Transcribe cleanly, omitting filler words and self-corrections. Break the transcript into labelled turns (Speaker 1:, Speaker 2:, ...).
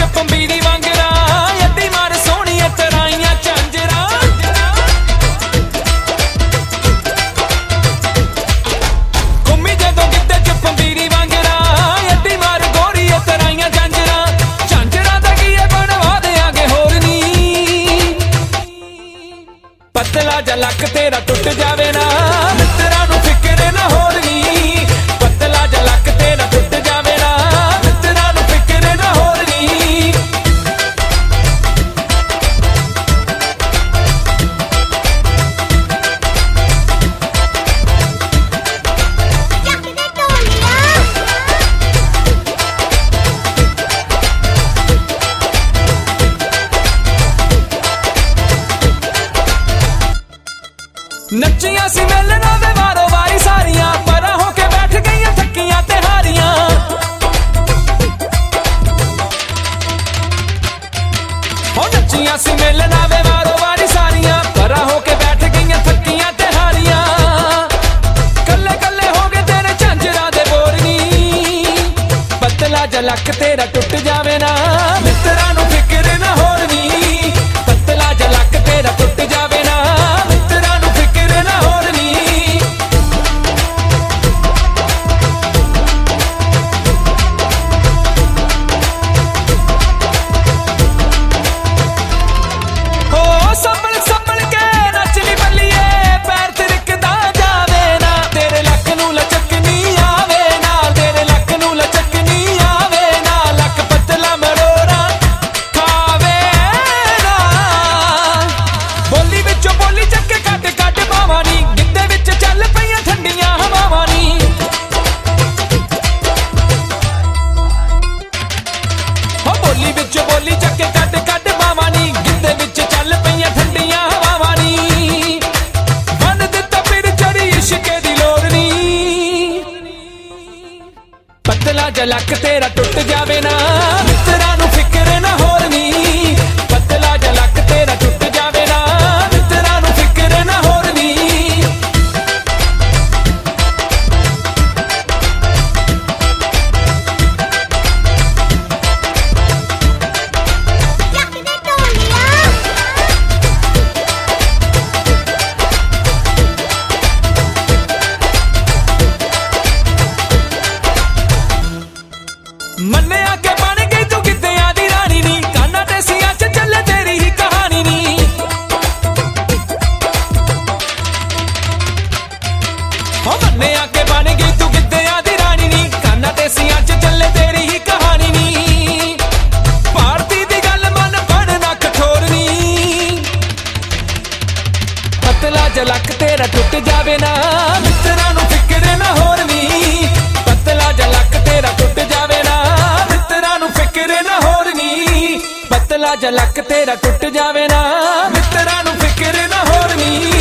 Speaker 1: ਚ ਪੰਬੀਰੀ ਵਾਂਗਰਾ ਅੱਡੀ ਮਾਰ ਸੋਹਣੀਏ ਤਰਾਈਆਂ ਝਾਂਜਰਾਂ ਘੁੰਮੀ ਜਦੋਂ ਗਿੱਧੇ ਚ ਪੰਬੀਰੀ ਵਾਂਗਰਾ ਅੱਡੀ ਮਾਰ ਗੋਰੀਏ ਤਰਾਈਆਂ ਝਾਂਜਰਾਂ ਝਾਂਜਰਾਂ ਦਾ ਕੀਏ ਬਣਵਾ ਦਿਆਂਗੇ ਹੋਰ ਨੀ ਪਤਲਾ ਜਿਹਾ ਲੱਕ ਤੇਰਾ ਟੁੱਟ ਜਾਵੇ ਨਾ ਮਿੱਤਰਾਂ ਨੂੰ ਫਿਕਰ ਨਾ ਹੋਰ ਨੀ ਪਤਲਾ ਜਿਹਾ ਲੱਕ ਤੇਰਾ ਟੁੱਟ ਜਾਵੇ ਨਾ ਮਿੱਤਰਾਂ ਨੂੰ ਫਿਕਰ ਨਾ ਹੋਰ ਨੀ ਨੱਚੀਆਂ ਸੀ ਮੇਲਣਾ ਦੇ ਵਾਰੋ ਵਾਰੀ ਸਾਰੀਆਂ ਪਰਾਂ ਹੋ ਕੇ ਬੈਠ ਗਈਆਂ ਥੱਕੀਆਂ ਤੇ ਹਾਰੀਆਂ ਹੋ ਨੱਚੀਆਂ ਸੀ ਮੇਲਣਾ ਦੇ ਵਾਰੋ ਵਾਰੀ ਸਾਰੀਆਂ ਪਰਾਂ ਹੋ ਕੇ ਬੈਠ ਗਈਆਂ ਥੱਕੀਆਂ ਤੇ ਹਾਰੀਆਂ ਕੱਲੇ ਕੱਲੇ ਹੋ ਗਏ ਤੇਰੇ ਝਾਂਜਰਾਂ ਦੇ ਬੋਰਨੀ ਪਤਲਾ ਜਿਹਾ ਲੱਕ ਤੇਰਾ ਟੁੱਟ ਜਾਵੇ ਨਾ ਮਿੱਤਰਾਂ ਨੂੰ ਫਿਕਰ ਨਾ ਹੋਰ ਨੀ ਪਤਲਾ ਜਿਹਾ ਲੱਕ ਤੇਰਾ ਟੁੱਟ ਜਾਵੇ ਨਾ ਮਿੱਤਰਾਂ ਨੂੰ ਫਿਕਰ ਨਾ ਹੋਰ ਨੀ ਹੋ ਸੰਭਲ ਸੰਭਲ ਕੇ ਨੱਚ ਨੀ ਬੱਲੀਏ ਪੈਰ ਤਿਰਕਦਾ ਜਾਵੇ ਨਾ ਤੇਰੇ ਲੱਕ ਨੂੰ ਲਚਕ ਨੀ ਆਵੇ ਨਾ ਤੇਰੇ ਲੱਕ ਨੂੰ ਲਚਕ ਨੀ ਆਵੇ ਨਾ ਲੱਕ ਪਤਲਾ ਮਰੋੜਾ ਖਾਵੇ ਨਾ ਬੋਲੀ ਵਿੱਚੋਂ ਬੋਲੀ ਚੱਕ ਕੇ ਕੱਢ ਕੱਢ ਬਾਵਾਂ ਨੀ ਗਿੱਧੇ ਵਿੱਚ ਚੱਲ ਪਈਆਂ ਠੰਡੀਆਂ ਹਵਾਵਾਂ ਨੀ ਹੋ ਬੋਲੀ ਵਿੱਚੋਂ ਬੋਲੀ ਚੱਕ ਕੇ ਕੱਢ ਕੱਢ ਬਾਵਾਂ ਨੀ ਗਿੱਧੇ ਵਿੱਚ ਚੱਲ ਪਈਆਂ ਠੰਡੀਆਂ ਹਵਾਵਾਂ ਨੀ ਬੰਨ ਦਿੱਤਾ ਫਿਰ ਚੜੀ ਇਸ਼ਕੇ ਦੀ ਲੋੜ ਨੀ ਪਤਲਾ ਜਿਹਾ ਲੱਕ ਤੇਰਾ ਟੁੱਟ ਜਾਵੇ ਨਾ ਮਿੱਤਰਾਂ ਨੂੰ ਫਿਕਰ ਨਾ ਹੋਰ ਨੀ ਪਤਲਾ ਜਿਹਾ ਲੱਕ ਤੇਰਾ ਟੁੱਟ ਜਾਵੇ ਨਾ ਮਿੱਤਰਾਂ ਨੂੰ ਫਿਕਰ ਨਾ ਹੋਰ ਨੀ ਮੰਨਿਆ ਕਿ ਬਣ ਗਈ ਤੂੰ ਗਿੱਧਿਆਂ ਦੀ ਰਾਣੀ ਨੀ ਕਾਨਾਂ ਤੇ ਸੀਆਂ ਚ ਚੱਲੇ ਤੇਰੀ ਹੀ ਕਹਾਣੀ ਨੀ ਹੋ ਮੰਨਿਆ ਕਿ ਬਣ ਗਈ ਤੂੰ ਗਿੱਧਿਆਂ ਦੀ ਰਾਣੀ ਨੀ ਕਾਨਾਂ ਤੇ ਸੀਆਂ ਚ ਚੱਲੇ ਤੇਰੀ ਹੀ ਕਹਾਣੀ ਨੀ ਭਾਰਤੀ ਦੀ ਗੱਲ ਮਨ ਬਣਨਾ ਕਠੋਰ ਨੀ ਪਤਲਾ ਜਿਹਾ ਲੱਕ ਤੇਰਾ ਟੁੱਟ ਜਾਵੇ ਨਾ ਮਿੱਤਰਾਂ ਨੂੰ ਫਿਕਰ ਨਾ ਹੋਰ ਨੀ ਪਤਲਾ ਜਿਹਾ ਲੱਕ ਤੇਰਾ ਟੁੱਟ ਜਾਵੇ ਨਾ ਮਿੱਤਰਾਂ ਨੂੰ ਫਿਕਰ ਨਾ ਹੋਰ ਨੀ ਪਤਲਾ ਜਿਹਾ ਲੱਕ ਤੇਰਾ ਟੁੱਟ ਜਾਵੇ ਨਾ ਮਿੱਤਰਾਂ ਨੂੰ ਫਿਕਰ ਨਾ ਹੋਰ ਨੀ